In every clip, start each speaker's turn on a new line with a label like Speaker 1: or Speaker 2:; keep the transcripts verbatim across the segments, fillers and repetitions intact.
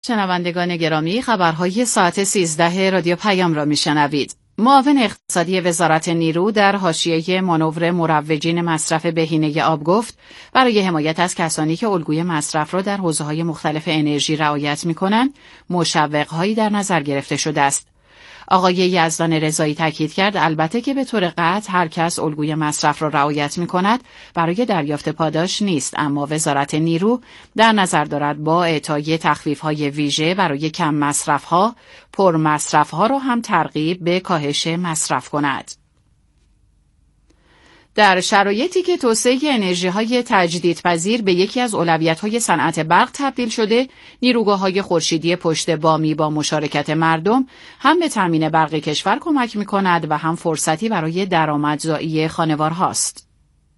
Speaker 1: شنوندگان گرامی، خبرهای ساعت سیزده رادیو پیام را میشنوید. معاون اقتصادی وزارت نیرو در حاشیه مانور مروجین مصرف بهینه آب گفت برای حمایت از کسانی که الگوی مصرف را در حوزه‌های مختلف انرژی رعایت می‌کنند، مشوق‌هایی در نظر گرفته شده است. آقای یزدان رضایی تاکید کرد البته که به طور قطع هر کس الگوی مصرف را رعایت می‌کند برای دریافت پاداش نیست، اما وزارت نیرو در نظر دارد با اعطای تخفیف‌های ویژه برای کم مصرف‌ها، پر مصرف‌ها را هم ترغیب به کاهش مصرف کند. در شرایطی که توسعه انرژی‌های تجدیدپذیر به یکی از اولویت‌های صنعت برق تبدیل شده، نیروگاه‌های خورشیدی پشت بامی با مشارکت مردم هم به تامین برق کشور کمک می‌کند و هم فرصتی برای درآمدزایی خانوارهاست.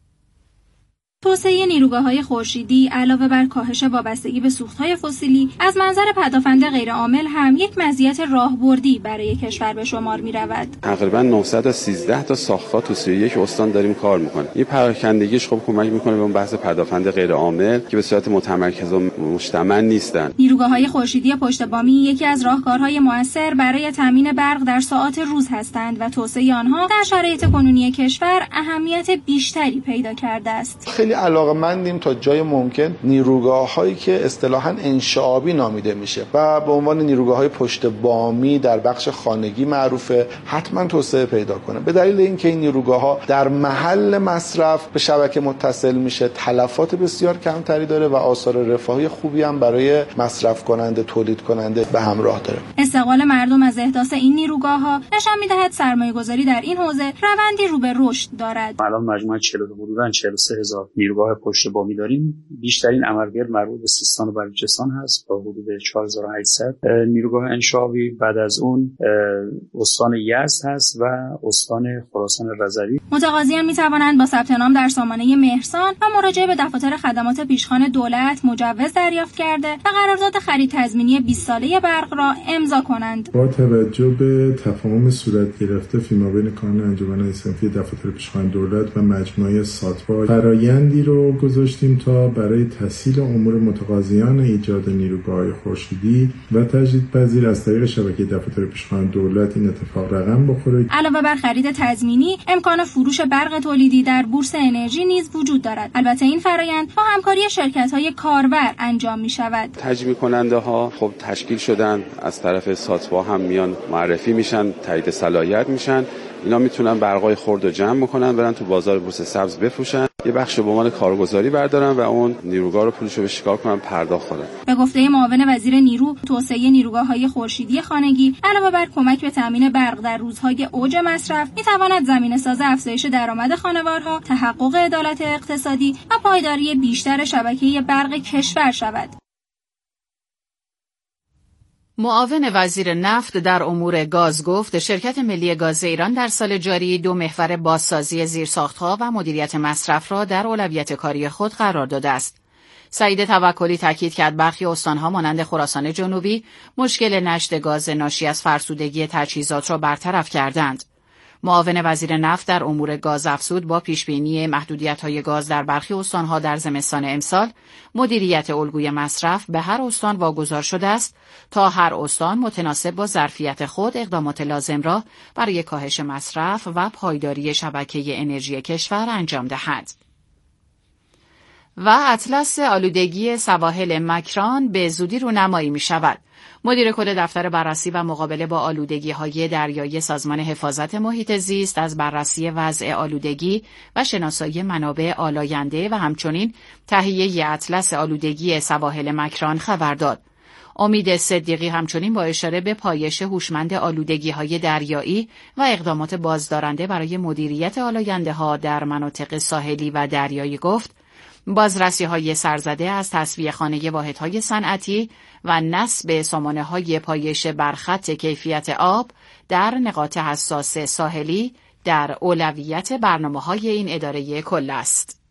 Speaker 2: توسعه نیروگاه‌های خورشیدی علاوه بر کاهش وابستگی به سوخت‌های فسیلی، از منظر پدافند غیرعامل هم یک مزیت راهبردی برای کشور به شمار می‌رود.
Speaker 3: تقریباً نهصد تا سیزده تا ساخت‌ها تو سی و یک استان داریم کار می‌کنیم. این پراکندگیش خب کمک می‌کنه به اون بحث پدافند غیرعامل که به صورت متمرکز و مشتمل نیستن.
Speaker 2: نیروگاه‌های خورشیدی پشت بامی یکی از راهکارهای مؤثر برای تامین برق در ساعات روز هستند و توسعه آنها در شرایط کنونی کشور اهمیت بیشتری پیدا کرده است.
Speaker 4: خیلی علاقه‌مندیم تا جای ممکن نیروگاه‌هایی که اصطلاحاً انشعابی نامیده میشه و به عنوان نیروگاه‌های پشت بامی در بخش خانگی معروفه، حتما توسعه پیدا کنه. به دلیل اینکه این نیروگاه‌ها در محل مصرف به شبکه متصل میشه، تلفات بسیار کمتری داره و آثار رفاهی خوبی هم برای مصرف کننده، تولید کننده به همراه داره.
Speaker 2: استقبال مردم از احداث این نیروگاه‌ها نشان می‌دهد سرمایه‌گذاری در این حوزه روندی رو به رشد دارد.
Speaker 5: الان مجموع چهل و حدوداً چهل و سه هزار نیروگاه پشت بامی داریم. بیشترین عملگرد مربوط به سیستان و بلوچستان هست با حدود چهار هزار و هشتصد نیروگاه انشعابی. بعد از اون استان یزد هست و استان خراسان رضوی.
Speaker 2: متقاضیان می توانند با ثبت نام در سامانه مهرسان و مراجعه به دفاتر خدمات پیشخوان دولت مجوز دریافت کرده و قرارداد خرید تضمینی بیست ساله برق را امضا کنند.
Speaker 6: با توجه به تفاهم صورت گرفته فیمابین کانون انجمن اسنفی دفاتر پیشخوان دولت و مجموعه ساتوا فرآیندی رو گذاشتیم تا برای تسهیل امور متقاضیان ایجاد نیروگاه‌های خورشیدی و تجدیدپذیر از طریق شبکه دفاتر پیشخوان دولت این اتفاق رقم بخوره.
Speaker 2: علاوه بر خرید تضمینی، امکان فروش برق تولیدی در بورس انرژی نیز وجود دارد. البته این فرآیند با همکاری شرکت‌های کاربر انجام می‌شود.
Speaker 3: تجمیع کننده‌ها خب تشکیل شدن، از طرف ساتوا هم میان معرفی میشن، تایید صلاحیت میشن. اینا میتونن برقای خرد رو جمع بکنن، برن تو بازار بورس سبز بفروشن، یه بخش به عنوان کارگزاری بردارن و اون نیروگاه رو پولشو به شکار کنن، پرداخت کنن.
Speaker 2: به گفته معاون وزیر نیرو، توسعه نیروگاه‌های خورشیدی خانگی علاوه بر کمک به تامین برق در روزهای اوج مصرف، میتواند زمینه‌ساز افزایش درآمد خانوارها، تحقق عدالت اقتصادی و پایداری بیشتر شبکه برق کشور شود.
Speaker 1: معاون وزیر نفت در امور گاز گفت شرکت ملی گاز ایران در سال جاری دو محور بازسازی زیرساخت‌ها و مدیریت مصرف را در اولویت کاری خود قرار داده است. سعید توکلی تاکید کرد برخی استان‌ها مانند خراسان جنوبی مشکل نشت گاز ناشی از فرسودگی تجهیزات را برطرف کردند. معاون وزیر نفت در امور گاز افزود با پیشبینی محدودیت‌های گاز در برخی استان‌ها در زمستان امسال، مدیریت الگوی مصرف به هر استان واگذار شده است تا هر استان متناسب با ظرفیت خود اقدامات لازم را برای کاهش مصرف و پایداری شبکه انرژی کشور انجام دهد. و اطلس آلودگی سواحل مکران به زودی رونمایی می شود. مدیر کل دفتر بررسی و مقابله با آلودگی‌های دریایی سازمان حفاظت محیط زیست از بررسی وضع آلودگی و شناسایی منابع آلاینده و همچنین تهیه اطلس آلودگی سواحل مکران خبر داد. امید صدیقی همچنین با اشاره به پایش هوشمند آلودگی‌های دریایی و اقدامات بازدارنده برای مدیریت آلاینده‌ها در مناطق ساحلی و دریایی گفت بازرسی‌های سرزده از تصفیه خانه واحدهای صنعتی و نصب سامانه‌های پایش بر خط کیفیت آب در نقاط حساس ساحلی در اولویت برنامه‌های این اداره کل است.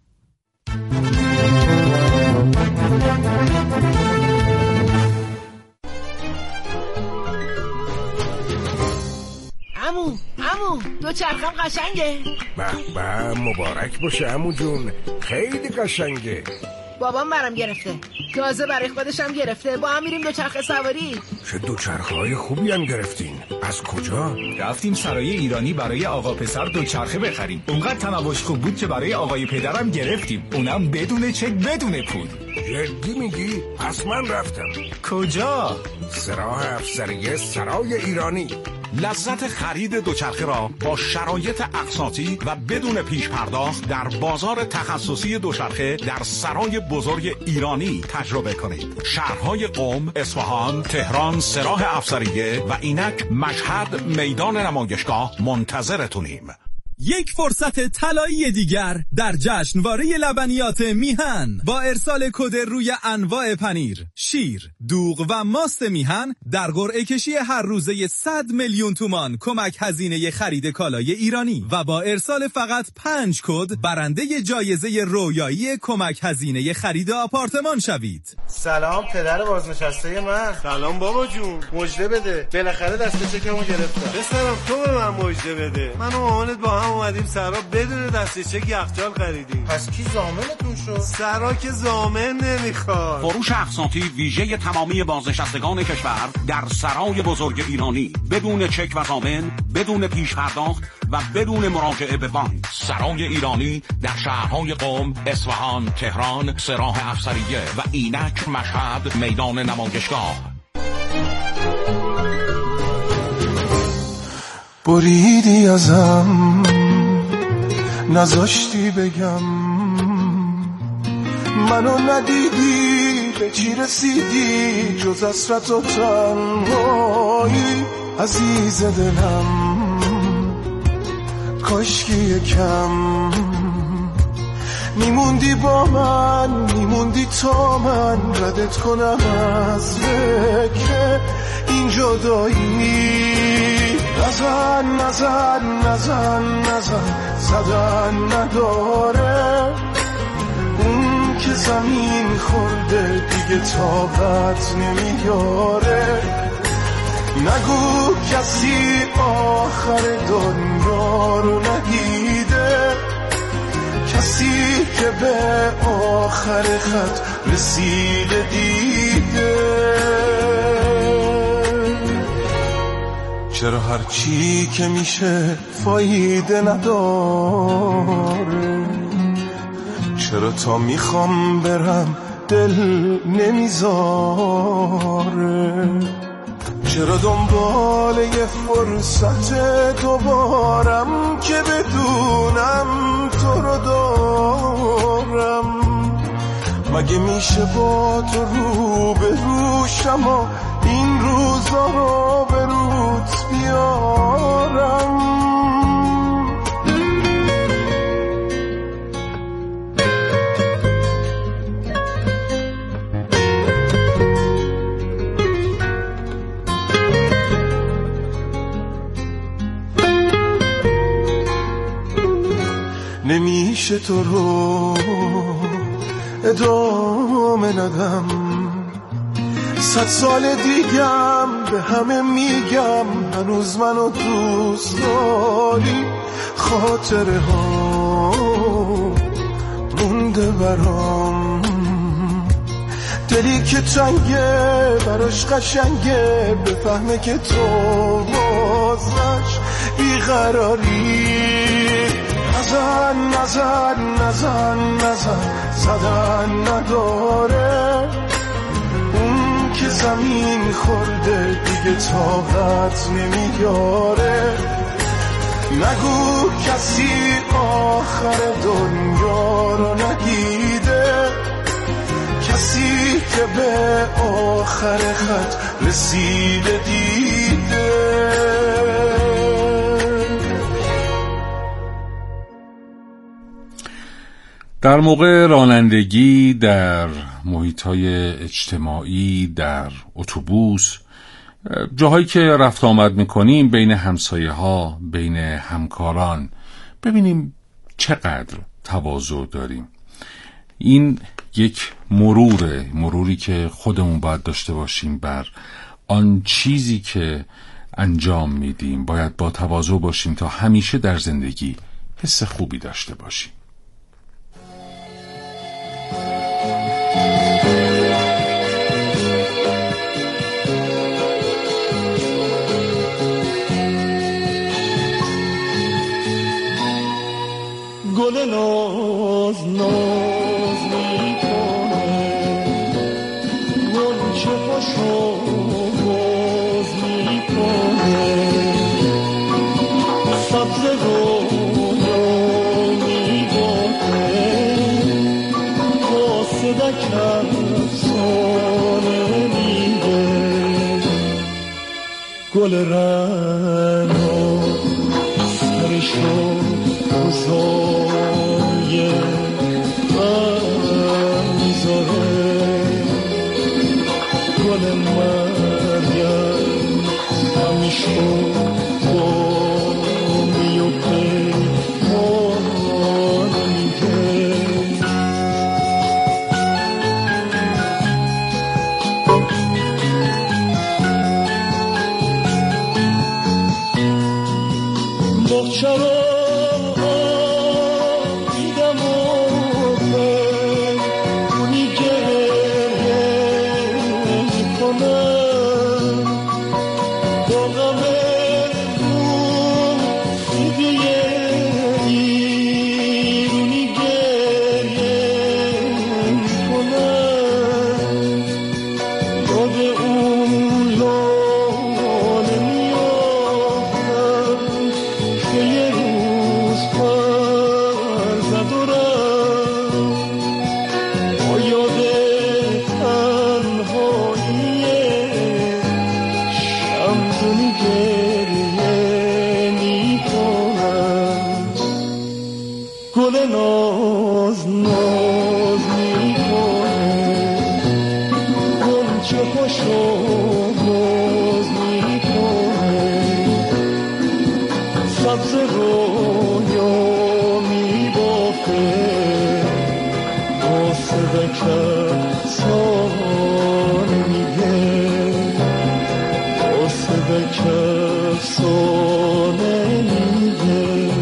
Speaker 7: عمو عمو دو چرخم قشنگه.
Speaker 8: به به مبارک باشه عمو جون، خیلی قشنگه.
Speaker 7: بابام برام گرفته، تازه برای خودشم گرفته. با هم میریم دوچرخه سواری.
Speaker 8: چه دوچرخه‌های خوبی هم گرفتین. از کجا؟
Speaker 9: رفتیم سرای ایرانی برای آقا پسر دوچرخه بخریم. اونقدر تنوعش خوب بود که برای آقای پدرم گرفتیم، اونم بدون چک بدون پول.
Speaker 8: جدی میگی؟ پس من رفتم.
Speaker 9: کجا؟
Speaker 8: سراح افسریه سرای ایرانی.
Speaker 10: لذت خرید دوچرخه را با شرایط اقساطی و بدون پیش پرداخت در بازار تخصصی دوچرخه در سرای بزرگ ایرانی تجربه کنید. شهرهای قم، اصفهان، تهران، سراح افسریه و اینک مشهد میدان نمایشگاه منتظرتونیم.
Speaker 11: یک فرصت طلایی دیگر در جشنواره لبنیات میهن با ارسال کد روی انواع پنیر، شیر، دوغ و ماست میهن در قرعه کشی هر روزه صد میلیون تومان کمک هزینه خرید کالای ایرانی و با ارسال فقط پنج کد برنده جایزه رویایی کمک هزینه خرید آپارتمان شوید.
Speaker 12: سلام پدر بازنشسته من.
Speaker 13: سلام بابا جون، مژده بده، بالاخره دست چکمو گرفتم.
Speaker 12: پسرم تو به من مژده بده.
Speaker 13: من و مامانت با هم اومدیم سرا بدون دست چک یخچال خریدیم.
Speaker 12: پس کی ضامنتون شد؟
Speaker 13: سرا که ضامن نمیخواد.
Speaker 10: فروش اقساطی ویژه تمامی بازنشستگان کشور در سرای بزرگ ایرانی بدون چک و ضامن، بدون پیش پرداخت و بدون مراجعه به بانک. سرای ایرانی در شهرهای قم، اصفهان، تهران، سراح افسریه و اینک مشهد میدان نمایشگاه.
Speaker 14: بریدی ازم، نذاشتی بگم، منو ندیدی، به چی رسیدی جز حسرت و تنهایی. عزیز دلم کاشکی یکم میموندی با من، میموندی تا من ردت کنم از فکر این جدایی. نزن نزن نزن نزن زدن نداره، اون که زمین خورده دیگه طاقت نمیاره. نگو کسی آخر دنیا رو ندیده، کسی که به آخر خط رسیده دیده. چرا هر چی که میشه فایده نداره؟ چرا تا میخوام برم دل نمیذاره؟ چرا دنبال یه فرصت دوبارم که بدونم تو رو دارم؟ مگه میشه با تو رو به روشم و این روزا رو به روت بیارم؟ نمیشه تو رو ادامه ندم، صد سال دیگم به همه میگم هنوز منو دوست داری. خاطره ها مونده برام، دلی که تنگه براش قشنگه، بفهمه که تو بازش بیقراری. نزن نزن نزن نزن زدن نداره، اون که زمین خورده دیگه طاقت نمیاره. نگو کسی آخر دنیا رو ندیده، کسی که به آخر خط رسیده دیده.
Speaker 15: در موقع رانندگی در محیط‌های اجتماعی، در اتوبوس، جاهایی که رفت آمد میکنیم بین همسایه‌ها، بین همکاران، ببینیم چقدر تواضع داریم. این یک مروره، مروری که خودمون باید داشته باشیم بر آن چیزی که انجام میدیم. باید با تواضع باشیم تا همیشه در زندگی حس خوبی داشته باشیم.
Speaker 14: گل رنو سرشو بزرگه من میذاره گل مریم همیشو با میوپه مانه میگه بخچه رو دیدم و اونی گریه میکنم با غم اون دیگه ایرونی گریه میکنم یاد اون لاله میافتم که یه روز پر زد و رفت با یاد تنهایی شمدونی گریه میکنم گل ناز ناز میکنه گلچه خوشو باز میکنه سبز رویا میبافه واسه بکرسان میگه واسه بکرسان میگه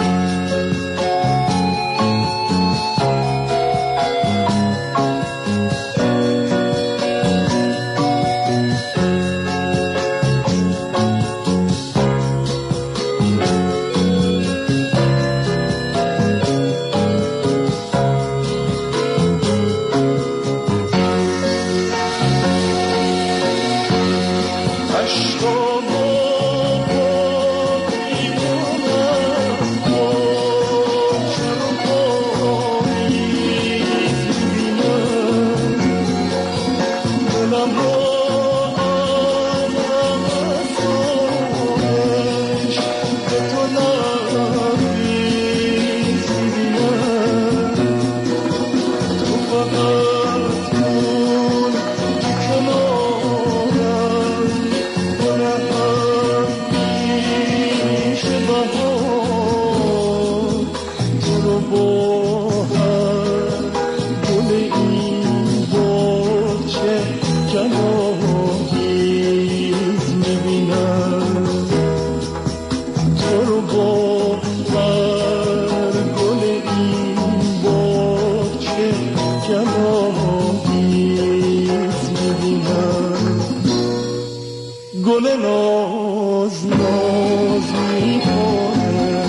Speaker 14: گل ناز ناز میکنه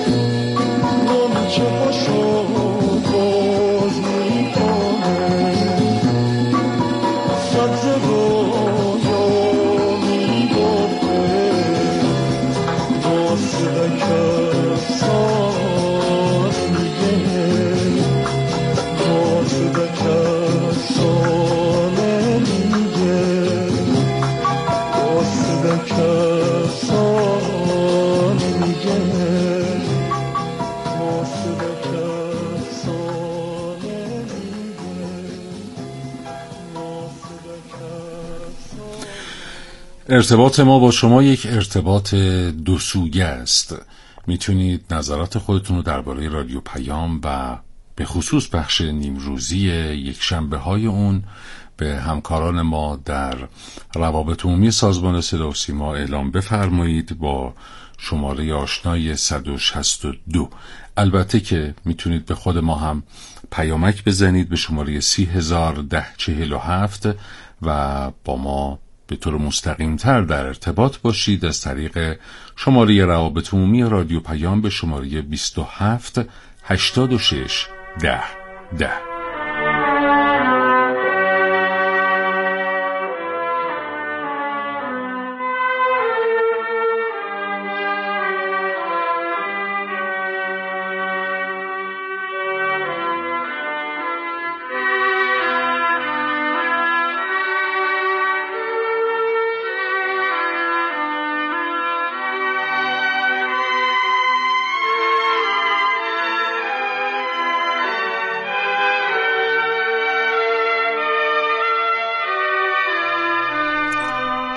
Speaker 14: گلچه خوشو باز میکنه سبز رویا میبافه واسه بکرسان میگه واسه بکرسان میگه واسه بکرسان میگه واسه بکرسان میگه واسه بکرسان.
Speaker 15: ارتباط ما با شما یک ارتباط دو سویه است. میتونید نظرات خودتون رو درباره رادیو پیام و به خصوص بخش نیمروزی یک شنبه های اون به همکاران ما در روابط عمومی سازمان صدا و سیما اعلام بفرمایید با شماره آشنای صد و شصت و دو. البته که میتونید به خود ما هم پیامک بزنید به شماره سی هزار ده چهل و هفت و با ما به طور مستقیم تر در ارتباط باشید از طریق شماره روابط عمومی رادیو پیام به شماره بیست و هفت هشتاد و شش ده ده.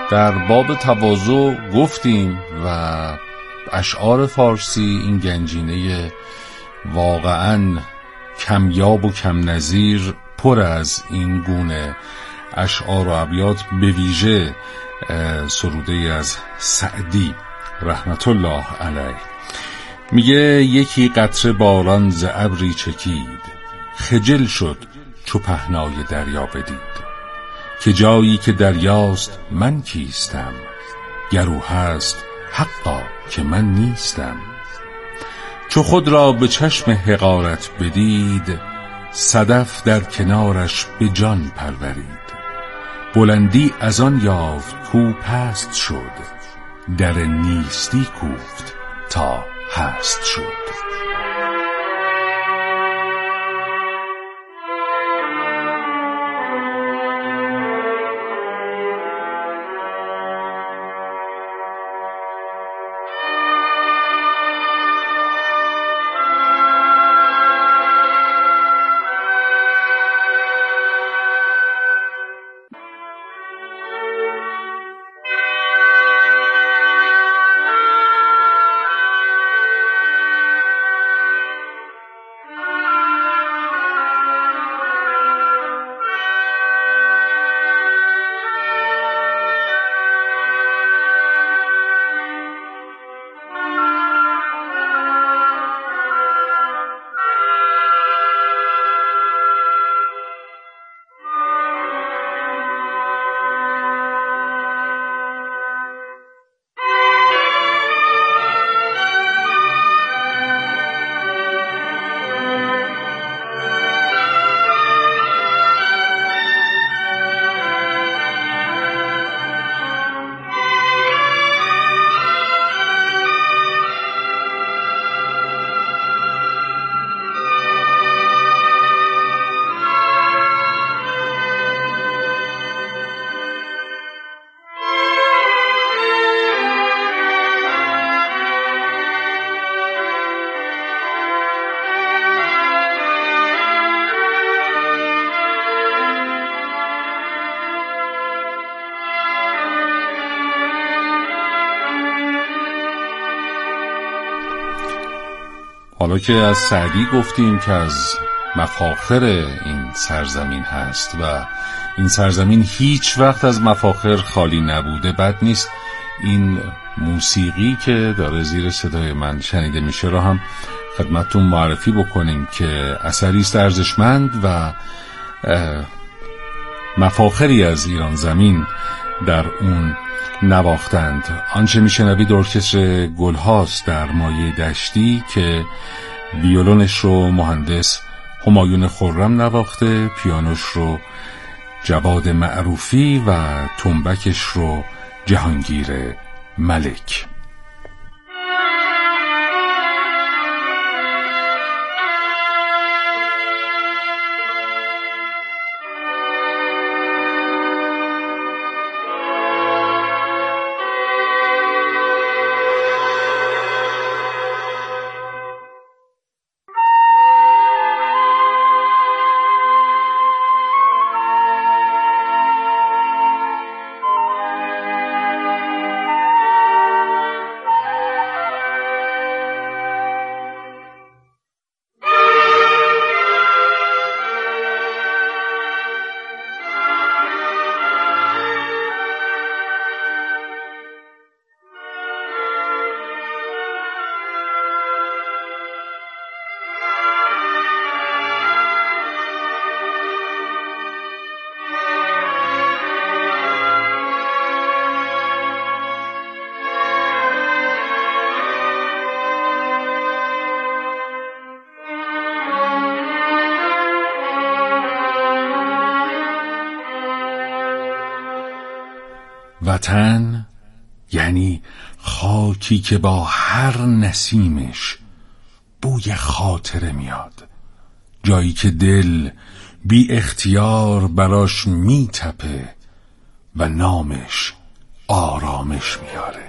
Speaker 15: در باب تواضع گفتیم و اشعار فارسی این گنجینه واقعاً کمیاب و کم نظیر پر از این گونه اشعار و ابیات، به ویژه سروده از سعدی رحمت الله علیه. میگه یکی قطره باران ز ابری چکید، خجل شد چو پهنای دریا بدید. که جایی که دریاست من کیستم، گرو هست حقا که من نیستم. چو خود را به چشم حقارت بدید، صدف در کنارش به جان پرورید. بلندی از آن یافت کو پست شد، در نیستی کوفت تا هست شد. حالا که از سعدی گفتیم که از مفاخر این سرزمین هست و این سرزمین هیچ وقت از مفاخر خالی نبوده، بد نیست این موسیقی که داره زیر صدای من شنیده میشه رو هم خدمتتون معرفی بکنیم که اثری است ارزشمند و مفاخری از ایران زمین در اون نواختند. آنچه میشنوید ارکستر گلهاست در مایه دشتی که ویولونش رو مهندس همایون خرم نواخته، پیانوش رو جواد معروفی و تنبکش رو جهانگیر ملک. وطن یعنی خاکی که با هر نسیمش بوی خاطره میاد، جایی که دل بی اختیار براش میتپه و نامش آرامش میاره.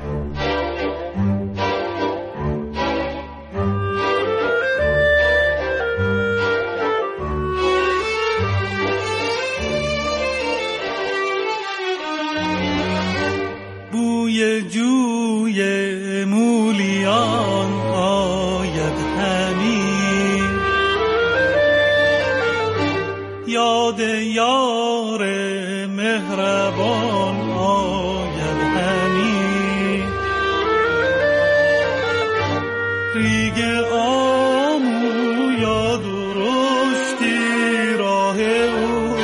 Speaker 14: بوی جوی مولیان آید همین، یاد یار مهربان آید همین، ریگ آمو یا درشتی راه او،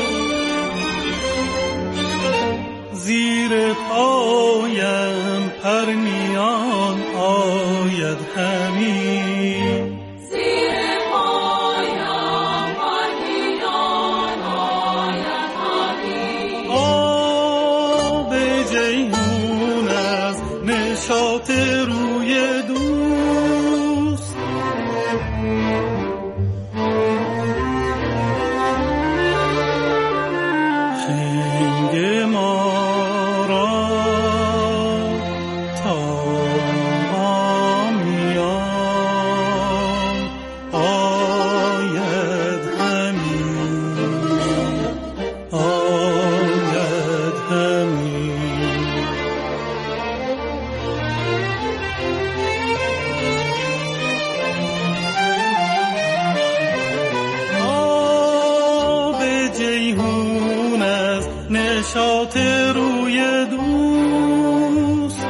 Speaker 14: زیر پایم پرنیان آید همین،
Speaker 16: زیر پایم پرنیان آید همین.
Speaker 14: آب جیهون از نشاط روی دوست، خنگ ما را تا آمیان آید همین، آید همین. آب جیهون از نشاط روی دوست،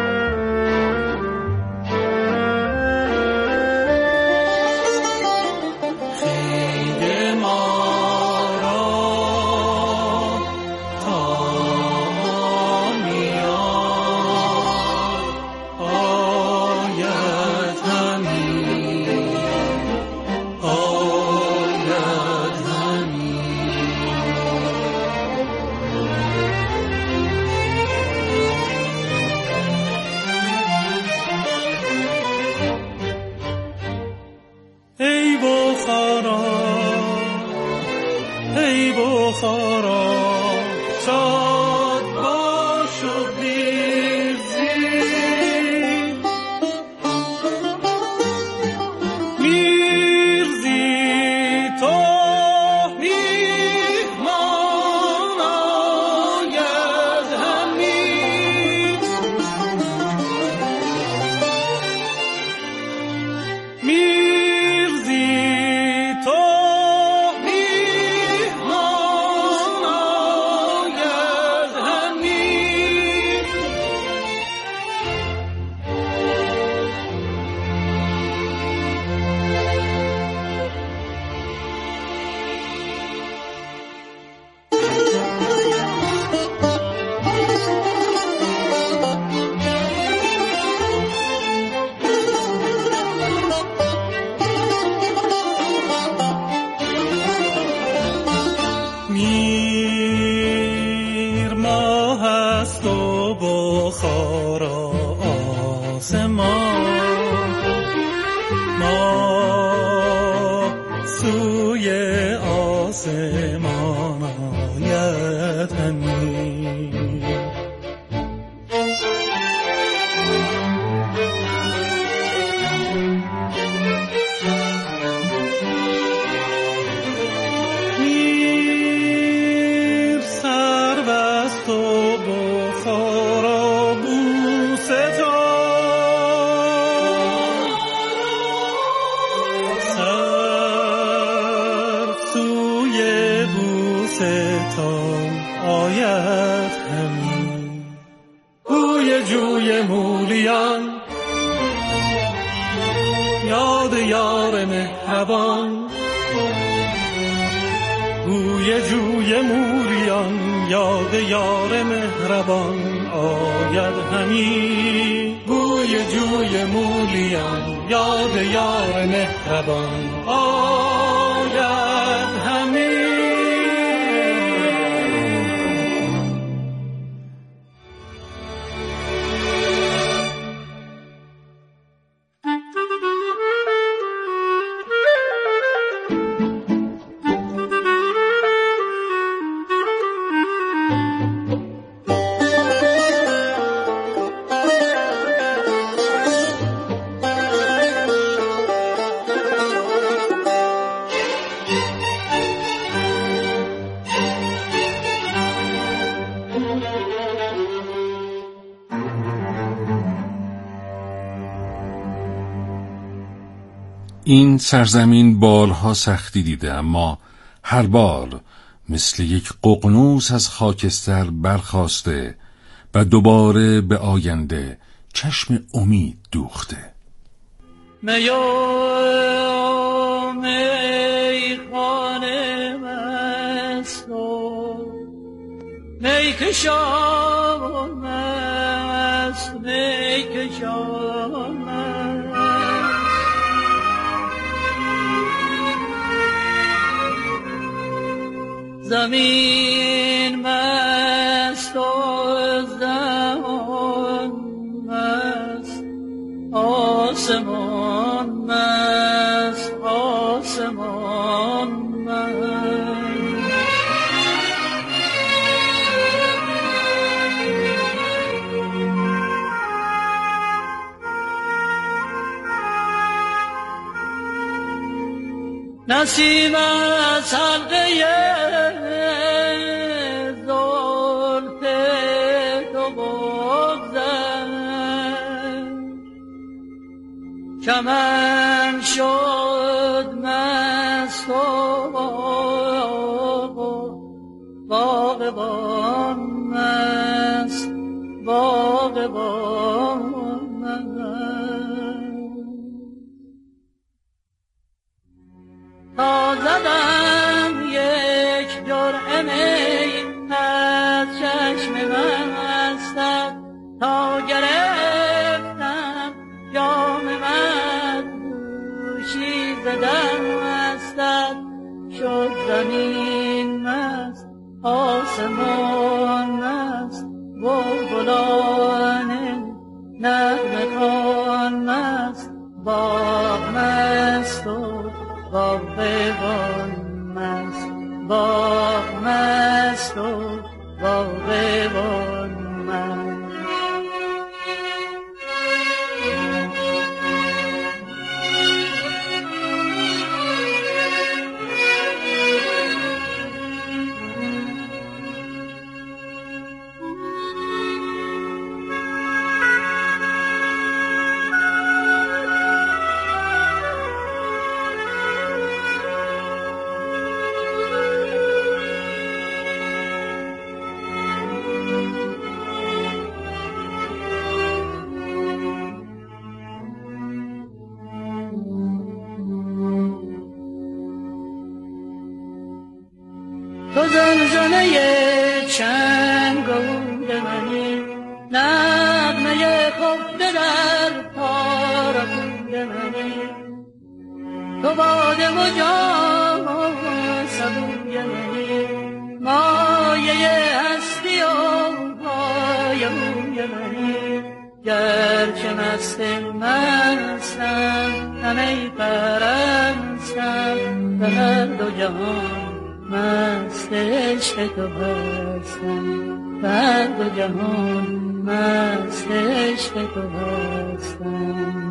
Speaker 14: خنگ ما را تا میان آید همین، آید همین. ای بخارا ای بخارا شاد باش و بیرزی، میرزی تو میهمان آید همین، میرزی تو میهمان آید همین. میر ماه است و بخارا آسمان، ما سوی آسمان آید همین، میر سر بست و بخارا بوستان، سر سوی بوستان آید همین، بوی جوی مولیان یاد یار مهربان، بوی جوی مولیان یاد یار مهربان آید همین، بوی جوی مولیان یاد یار مهربان آید همین.
Speaker 15: این سرزمین بارها سختی دیده، اما هر بار مثل یک ققنوس از خاکستر برخاسته و دوباره به آینده چشم امید دوخته.
Speaker 14: میام می خانه مست و می کشان مست می کشان مست زمین مست و زمان مست آسمان مست آسمان مست نسیم از حلقه زلف تو بگذشت چمن شد مست و باغبان مست باغبان تا زدم یک جرعه می از چشم مستت تا گرفتم جام من دوشی زدم مستت شد زمین مست آسمان مست بلبلان نغمه خوان مست باغ مست و باغبان مست باغ مست و باغبان مست تو زمزمه چنگول منی نغمه خفته در تارکون منی تو باده و جام سبوی منی مایه هستی و پایمون منی گرچه مست مستم همه پرستم به هر دو جهان مست عشق تو هستم بر دو جهان مست عشق تو هستم